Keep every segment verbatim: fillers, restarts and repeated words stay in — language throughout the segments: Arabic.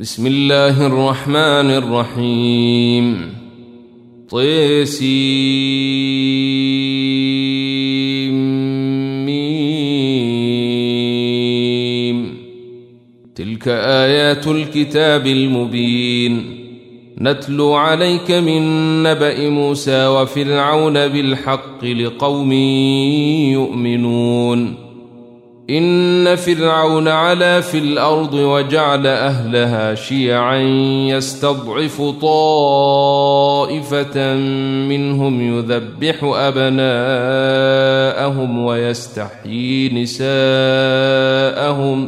بسم الله الرحمن الرحيم. طيسيم. تلك آيات الكتاب المبين، نتلو عليك من نبأ موسى وفرعون بالحق لقوم يؤمنون. إن فرعون علا في الأرض وجعل أهلها شيعا يستضعف طائفة منهم يذبح أبناءهم ويستحيي نساءهم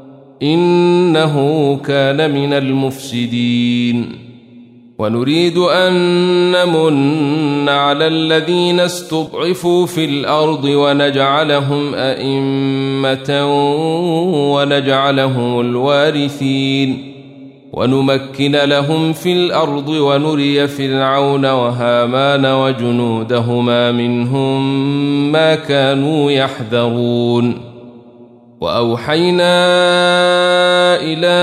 إنه كان من المفسدين. ونريد أن نمن على الذين استضعفوا في الأرض ونجعلهم أئمة ونجعلهم الوارثين ونمكن لهم في الأرض ونري فرعون وهامان وجنودهما منهم ما كانوا يحذرون. وأوحينا إلى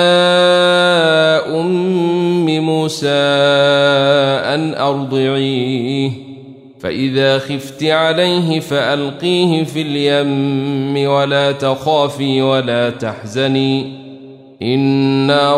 أم موسى أن أرضعيه، فإذا خفت عليه فألقيه في اليم ولا تخافي ولا تحزني إنا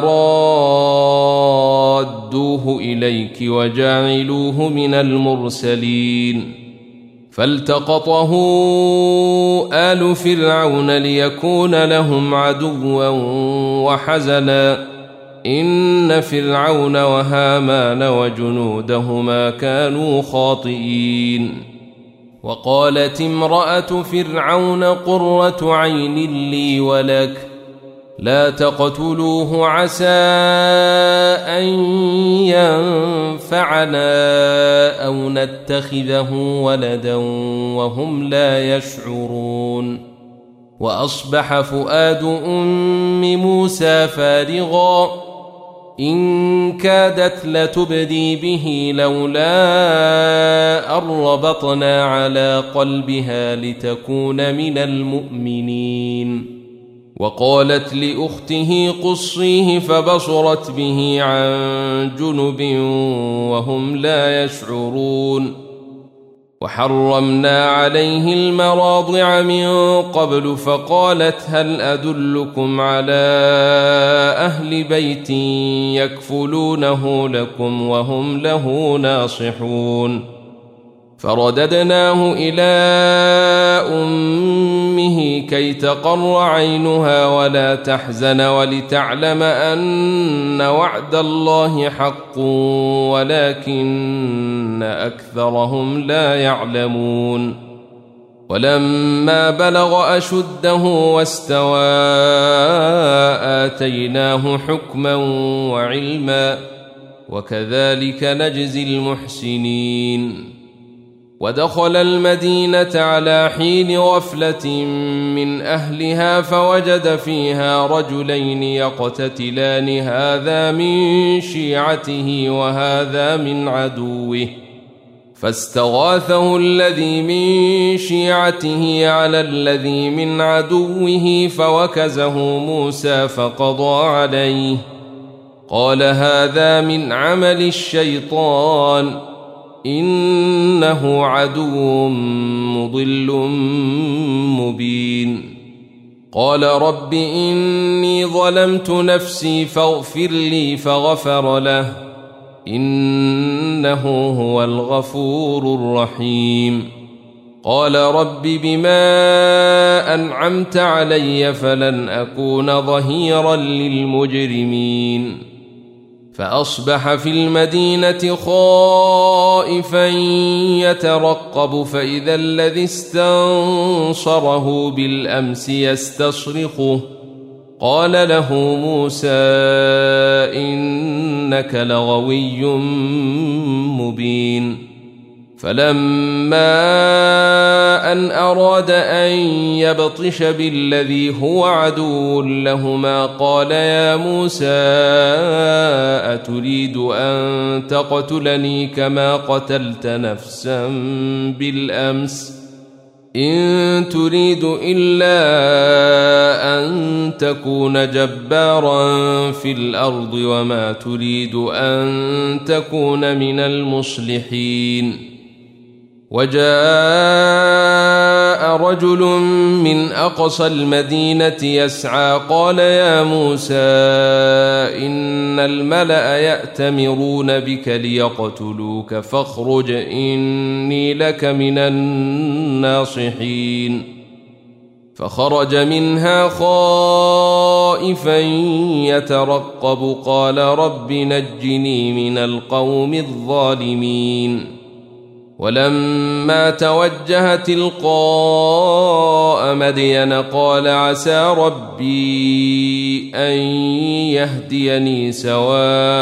رادوه إليك وجاعلوه من المرسلين. فالتقطه آل فرعون ليكون لهم عدوا وحزنا إن فرعون وهامان وجنودهما كانوا خاطئين. وقالت امرأة فرعون قرة عين لي ولك لا تقتلوه عسى أن ينفعنا أو نتخذه ولدا وهم لا يشعرون. وأصبح فؤاد أم موسى فارغا إن كادت لتبدي به لولا أن ربطنا على قلبها لتكون من المؤمنين. وقالت لأخته قصيه فبصرت به عن جنب وهم لا يشعرون. وحرمنا عليه المراضع من قبل فقالت هل أدلكم على أهل بيت يكفلونه لكم وهم له ناصحون. فرددناه إلى أمه كي تقر عينها ولا تحزن ولتعلم أن وعد الله حق ولكن أكثرهم لا يعلمون. ولما بلغ أشده واستوى آتيناه حكما وعلما وكذلك نجزي المحسنين. ودخل المدينة على حين غفلة من أهلها فوجد فيها رجلين يقتتلان هذا من شيعته وهذا من عدوه، فاستغاثه الذي من شيعته على الذي من عدوه فوكزه موسى فقضى عليه. قال هذا من عمل الشيطان إنه عدو مضل مبين. قال رب إني ظلمت نفسي فاغفر لي فغفر له إنه هو الغفور الرحيم. قال رب بما أنعمت علي فلن أكون ظهيرا للمجرمين. فأصبح في المدينة خائفا يترقب فإذا الذي استنصره بالأمس يستصرخه قال له موسى إنك لغوي مبين. فلما أن أراد أن يبطش بالذي هو عدو لهما قال يا موسى أتريد أن تقتلني كما قتلت نفسا بالأمس إن تريد إلا أن تكون جبارا في الأرض وما تريد أن تكون من المصلحين. وجاء رجل من أقصى المدينة يسعى قال يا موسى إن الملأ يأتمرون بك ليقتلوك فاخرج إني لك من الناصحين. فخرج منها خائفا يترقب قال رب نجني من القوم الظالمين. ولما توجه تلقاء مدين قال عسى ربي أن يهديني سواء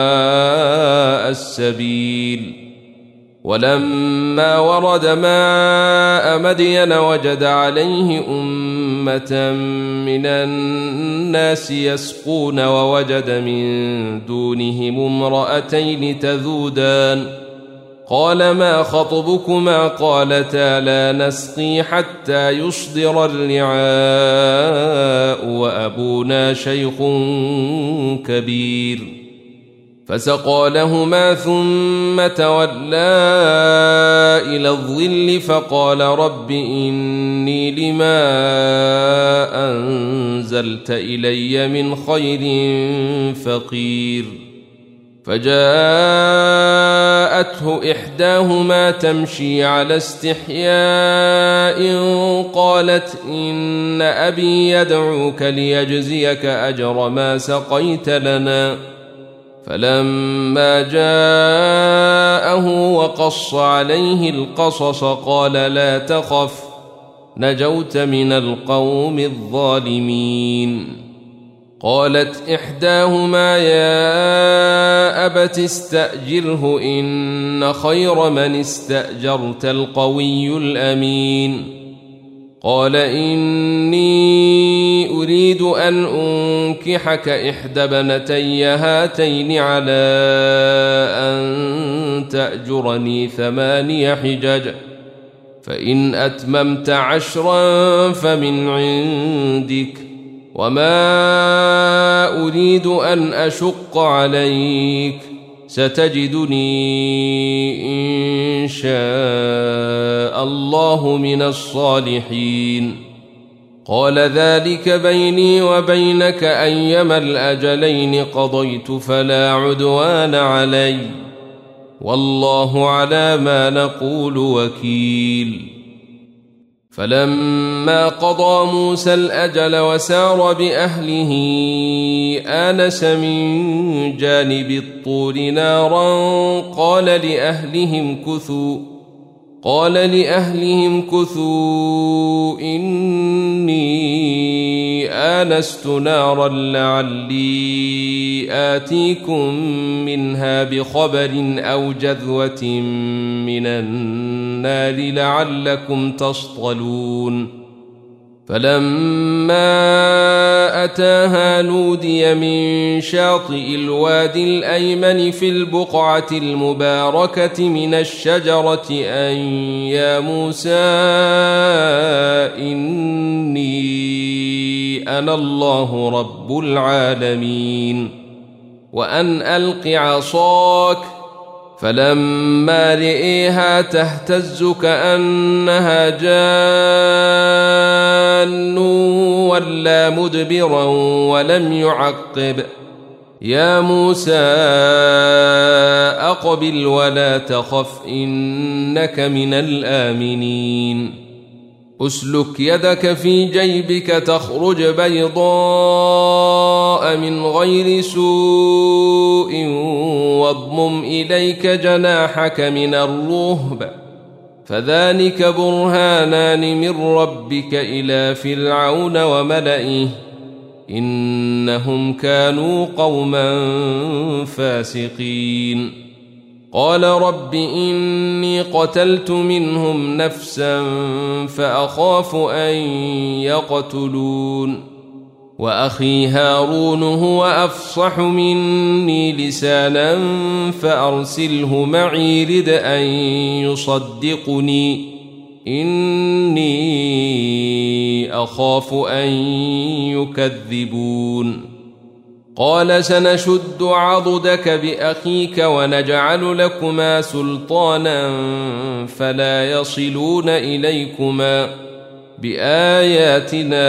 السبيل. ولما ورد ماء مدين وجد عليه أمة من الناس يسقون ووجد من دونهم امرأتين تذودان قال ما خطبكما قالتا لا نسقي حتى يصدر الرعاء وأبونا شيخ كبير. فسقى لهما ثم تولى إلى الظل فقال رب إني لما أنزلت إلي من خير فقير. فجاءته إحداهما تمشي على استحياء قالت إن أبي يدعوك ليجزيك أجر ما سقيت لنا. فلما جاءه وقص عليه القصص قال لا تخف نجوت من القوم الظالمين. قالت إحداهما يا أبت استأجره إن خير من استأجرت القوي الأمين. قال إني أريد أن أنكحك إحدى ابنتي هاتين على أن تأجرني ثماني حجج فإن أتممت عشرا فمن عندك وما أريد أن أشق عليك ستجدني إن شاء الله من الصالحين. قال ذلك بيني وبينك أيما الأجلين قضيت فلا عدوان علي والله على ما نقول وكيل. فلما قضى موسى الأجل وسار بأهله آنس من جانب الطور نارا قال لأهلهم كثوا قال لأهلهم كثوا إني آنست نارا لعلي آتيكم منها بخبر أو جذوة من النار لعلكم تصطلون. فلما أتاها نودي من شاطئ الوادي الأيمن في البقعة المباركة من الشجرة أن يا موسى إني أنا الله رب العالمين وأن ألق عصاك. فلما رئيها تهتز كأنها جان ولا مدبرا ولم يعقب. يا موسى أقبل ولا تخف إنك من الآمنين. أسلك يدك في جيبك تخرج بيضاء من غير سوء واضمم إليك جناحك من الرهب فذلك برهانان من ربك إلى فرعون وملئه إنهم كانوا قوما فاسقين. قال رب إني قتلت منهم نفسا فأخاف أن يقتلون وأخي هارون هو أفصح مني لسانا فأرسله معي رد أن يصدقني إني أخاف أن يكذبون قال سنشد عضدك بأخيك ونجعل لكما سلطانا فلا يصلون إليكما بآياتنا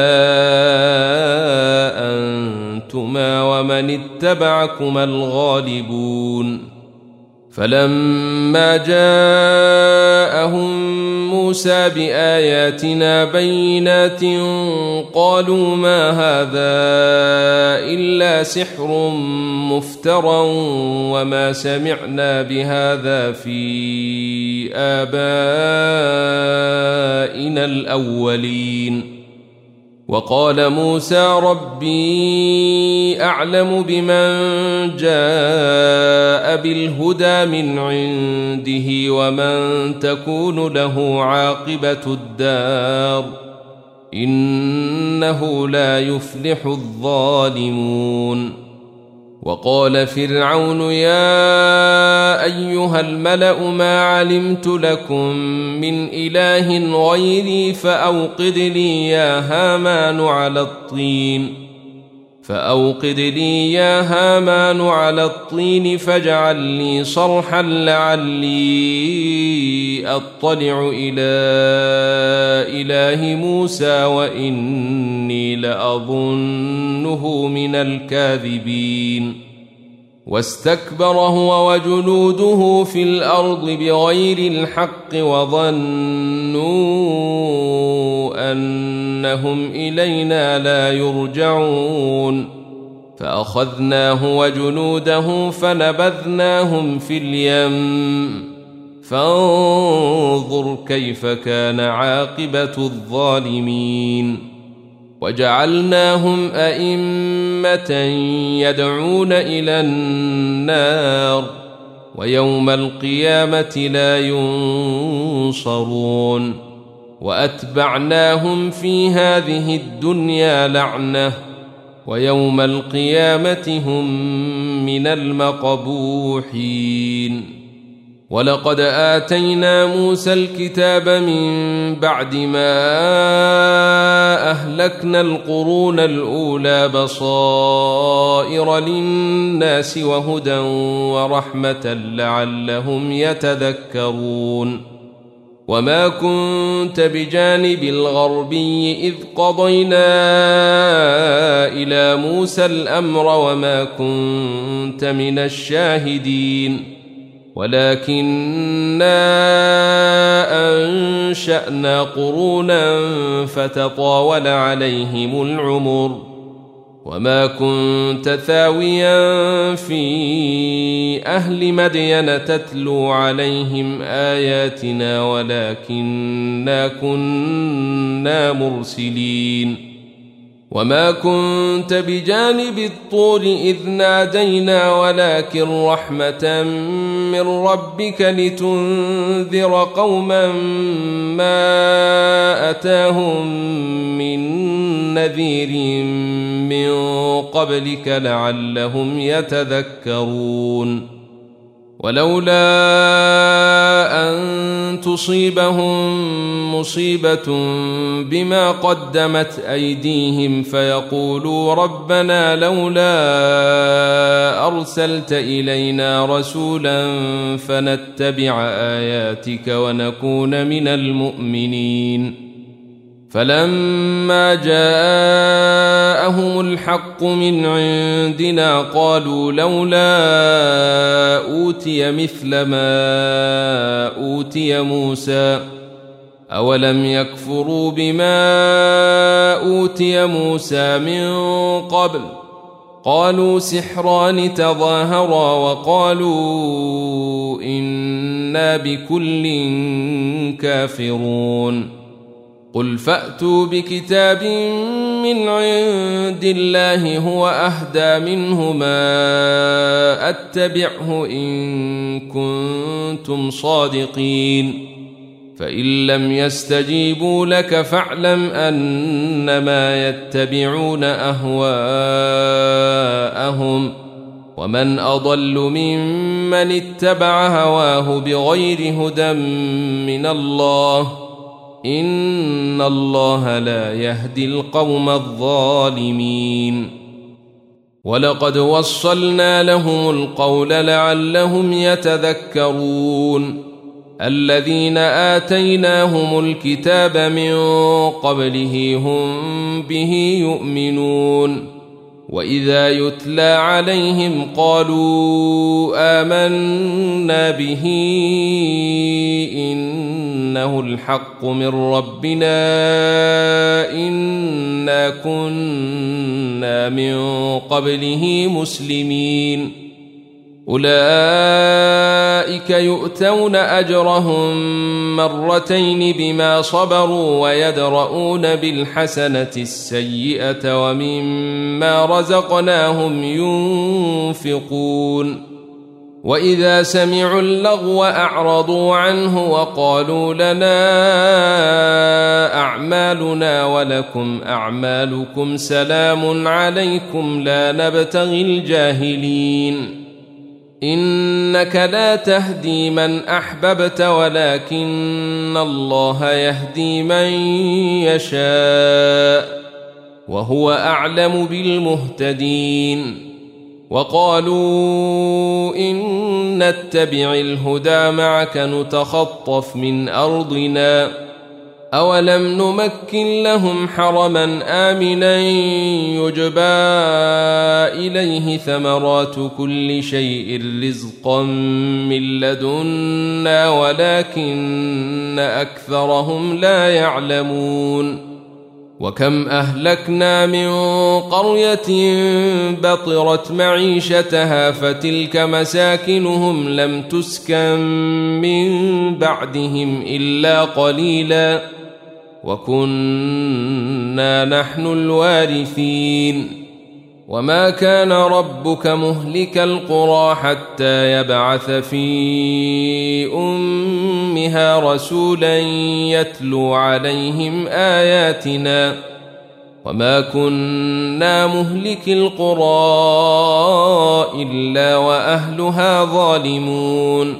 أنتما ومن اتبعكما الغالبون فلما جاءهم موسى بآياتنا بينات قالوا ما هذا إلا سحر مفترى وما سمعنا بهذا في آبائنا الأولين وقال موسى ربي أعلم بمن جاء بالهدى من عنده ومن تكون له عاقبة الدار إنه لا يفلح الظالمون وقال فرعون يا أيها الملأ ما علمت لكم من إله غيري فأوقد لي يا هامان على الطين فأوقد لي يا هامان على الطين فاجعل لي صرحا لعلي أطلع إلى إله موسى وإني لأظنه من الكاذبين واستكبر هو وجنوده في الأرض بغير الحق وظنوا أنهم إلينا لا يرجعون فأخذناه وجنوده فنبذناهم في اليم فانظر كيف كان عاقبة الظالمين وجعلناهم أئمة يدعون إلى النار ويوم القيامة لا ينصرون وأتبعناهم في هذه الدنيا لعنة ويوم القيامة هم من المقبوحين ولقد آتينا موسى الكتاب من بعد ما أهلكنا القرون الأولى بصائر للناس وهدى ورحمة لعلهم يتذكرون وما كنت بجانب الغربي إذ قضينا إلى موسى الأمر وما كنت من الشاهدين ولكننا أنشأنا قرونا فتطاول عليهم العمر وما كنت ثاويا في أهل مدين تتلو عليهم آياتنا ولكننا كنا مرسلين وما كنت بجانب الطور إذ نادينا ولكن رحمة من ربك لتنذر قوما ما أتاهم من نذير من قبلك لعلهم يتذكرون ولولا أن تصيبهم مصيبة بما قدمت أيديهم فيقولوا ربنا لولا أرسلت إلينا رسولا فنتبع آياتك ونكون من المؤمنين فلما جاءهم الحق من عندنا قالوا لولا أوتي مثل ما أوتي موسى أولم يكفروا بما أوتي موسى من قبل قالوا سحران تظاهرا وقالوا إنا بكل كافرون قل فأتوا بكتاب من عند الله هو أهدى منهما أتبعه إن كنتم صادقين فإن لم يستجيبوا لك فاعلم أنما يتبعون أهواءهم ومن أضل ممن اتبع هواه بغير هدى من الله إن الله لا يهدي القوم الظالمين ولقد وصلنا لهم القول لعلهم يتذكرون الذين آتيناهم الكتاب من قبله هم به يؤمنون وإذا يتلى عليهم قالوا آمنا به إنه الحق من ربنا إنا كنا من قبله مسلمين أولئك يؤتون أجرهم مرتين بما صبروا ويدرؤون بالحسنة السيئة ومما رزقناهم ينفقون وإذا سمعوا اللغو أعرضوا عنه وقالوا لنا أعمالنا ولكم أعمالكم سلام عليكم لا نبتغي الجاهلين إنك لا تهدي من أحببت ولكن الله يهدي من يشاء وهو أعلم بالمهتدين وقالوا إن نتبع الهدى معك نتخطف من أرضنا أولم نمكن لهم حرما آمنا يجبى إليه ثمرات كل شيء رزقا من لدنا ولكن أكثرهم لا يعلمون وكم أهلكنا من قرية بطرت معيشتها فتلك مساكنهم لم تسكن من بعدهم إلا قليلا وكنا نحن الوارثين وما كان ربك مهلك القرى حتى يبعث في أمها رسولا يتلو عليهم آياتنا وما كنا مهلك القرى إلا وأهلها ظالمون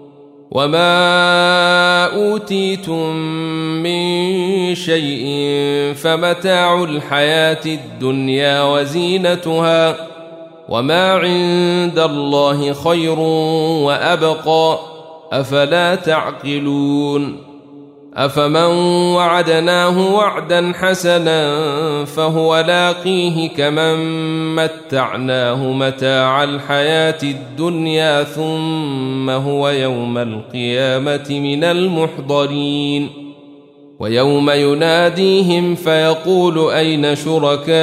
وما أوتيتم من شيء فمتاع الحياة الدنيا وزينتها وما عند الله خير وأبقى أفلا تعقلون أفمن وعدناه وعدا حسنا فهو لاقيه كمن متعناه متاع الحياة الدنيا ثم هو يوم القيامة من المحضرين ويوم يناديهم فيقول أين شركائي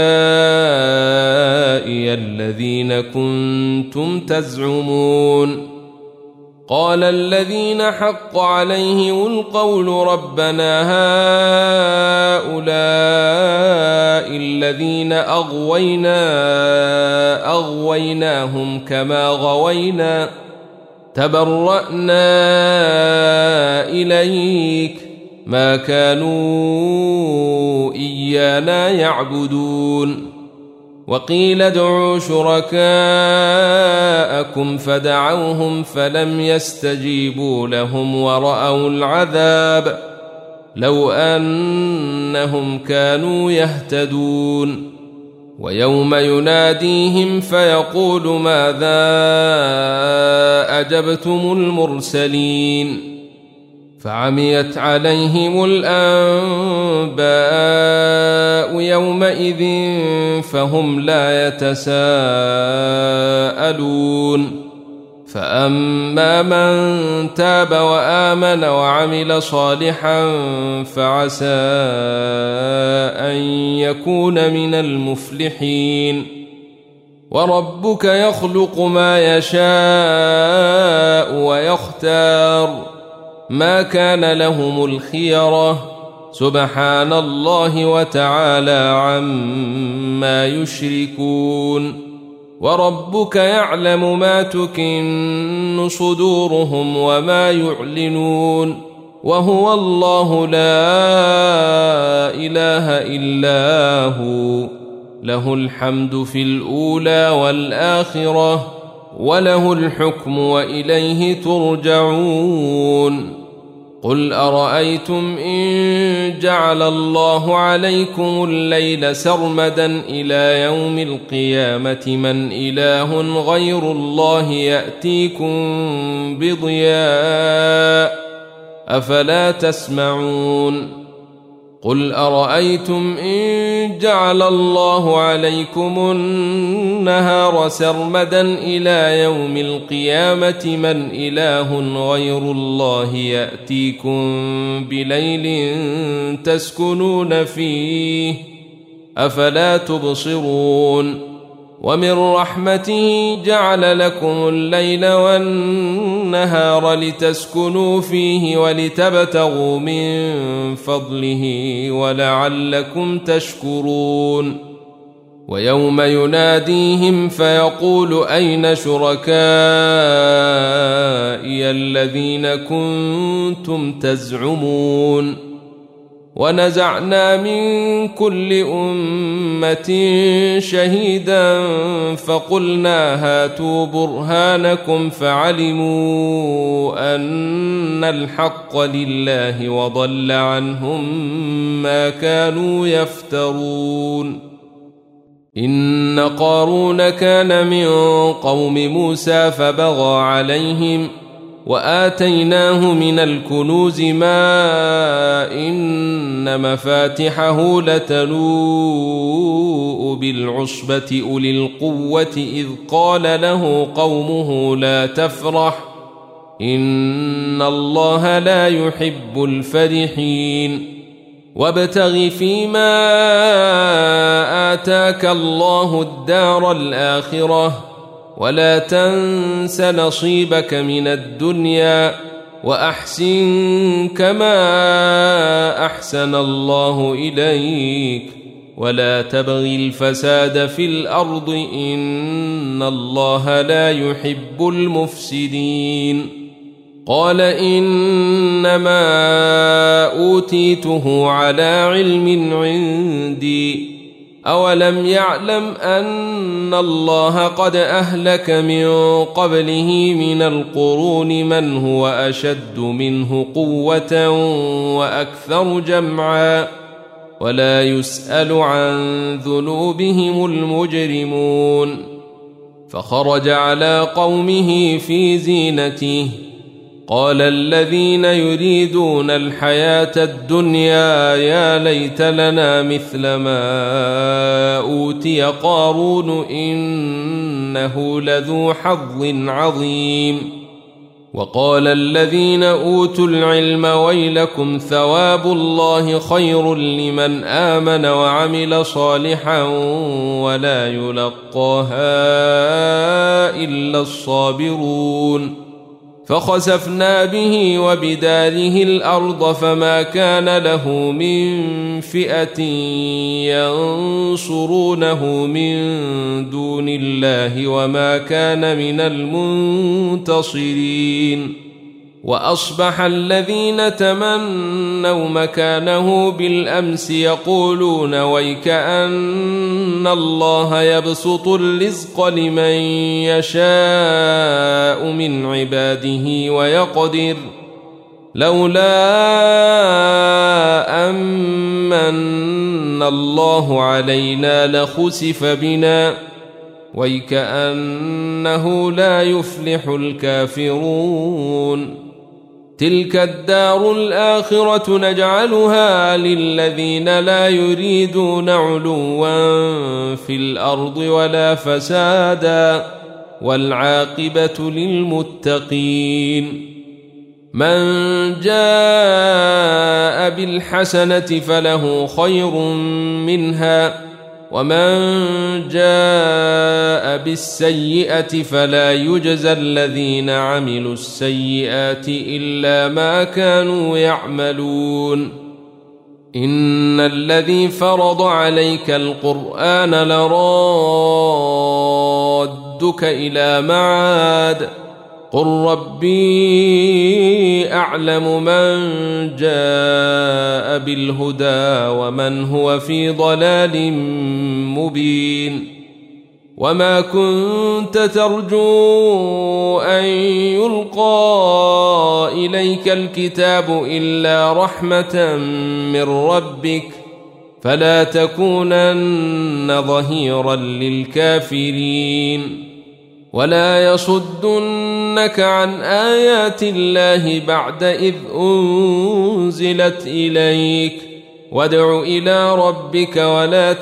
الذين كنتم تزعمون قال الذين حق عليهم القول ربنا هؤلاء الذين أغوينا أغويناهم كما غوينا تبرأنا إليك ما كانوا إيانا يعبدون وقيل ادعوا شركاءكم فدعوهم فلم يستجيبوا لهم ورأوا العذاب لو أنهم كانوا يهتدون ويوم يناديهم فيقول ماذا أجبتم المرسلين فعميت عليهم الأنباء يومئذ فهم لا يتساءلون فأما من تاب وآمن وعمل صالحا فعسى أن يكون من المفلحين وربك يخلق ما يشاء ويختار ما كان لهم الخيرة سبحان الله وتعالى عما يشركون وربك يعلم ما تكن صدورهم وما يعلنون وهو الله لا إله إلا هو له الحمد في الأولى والآخرة وله الحكم وإليه ترجعون قل أرأيتم إن جعل الله عليكم الليل سرمدا إلى يوم القيامة من إله غير الله يأتيكم بضياء أفلا تسمعون قل أرأيتم إن جعل الله عليكم النهار سرمدا إلى يوم القيامة من إله غير الله يأتيكم بليل تسكنون فيه أفلا تبصرون ومن رحمته جعل لكم الليل والنهار لتسكنوا فيه ولتبتغوا من فضله ولعلكم تشكرون ويوم يناديهم فيقول أين شركائي الذين كنتم تزعمون ونزعنا من كل أمة شهيدا فقلنا هاتوا برهانكم فعلموا أن الحق لله وضل عنهم ما كانوا يفترون إن قارون كان من قوم موسى فبغى عليهم وآتيناه من الكنوز ما إن مفاتحه لتنوء بالعصبة أولي القوة إذ قال له قومه لا تفرح إن الله لا يحب الفرحين وابتغ فيما آتاك الله الدار الآخرة ولا تنس نصيبك من الدنيا وأحسن كما أحسن الله إليك ولا تبغ الفساد في الأرض إن الله لا يحب المفسدين قال إنما أوتيته على علم عندي أولم يعلم أن الله قد أهلك من قبله من القرون من هو أشد منه قوة وأكثر جمعا ولا يسأل عن ذنوبهم المجرمون فخرج على قومه في زينته قال الذين يريدون الحياة الدنيا يا ليت لنا مثل ما أوتي قارون إنه لذو حظ عظيم وقال الذين أوتوا العلم ويلكم ثواب الله خير لمن آمن وعمل صالحا ولا يلقاها إلا الصابرون فخسفنا به وبداره الأرض فما كان له من فئة ينصرونه من دون الله وما كان من المنتصرين وأصبح الذين تمنوا مكانه بالأمس يقولون ويكأن الله يبسط الرزق لمن يشاء من عباده ويقدر لولا أمن الله علينا لخسف بنا ويكأنه لا يفلح الكافرون تلك الدار الآخرة نجعلها للذين لا يريدون علوا في الأرض ولا فسادا والعاقبة للمتقين من جاء بالحسنة فله خير منها ومن جاء بالسيئة فلا يجزى الذين عملوا السيئات إلا ما كانوا يعملون إن الذي فرض عليك القرآن لرادك إلى معاد قل ربي أعلم من جاء بالهدى ومن هو في ضلال مبين وما كنت ترجو أن يلقى إليك عليك الكتاب إلا رحمة من ربك فلا تكونن ظهيرا للكافرين ولا يصدنك عن آيات الله بعد إذ أنزلت إليك وادع إلى ربك ولا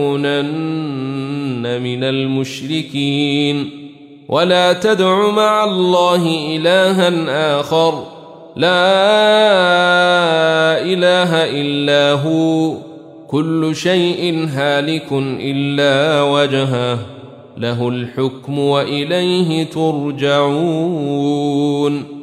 تكونن من المشركين ولا تدع مع الله إلها آخر لا إله إلا هو كل شيء هالك إلا وجهه له الحكم وإليه ترجعون.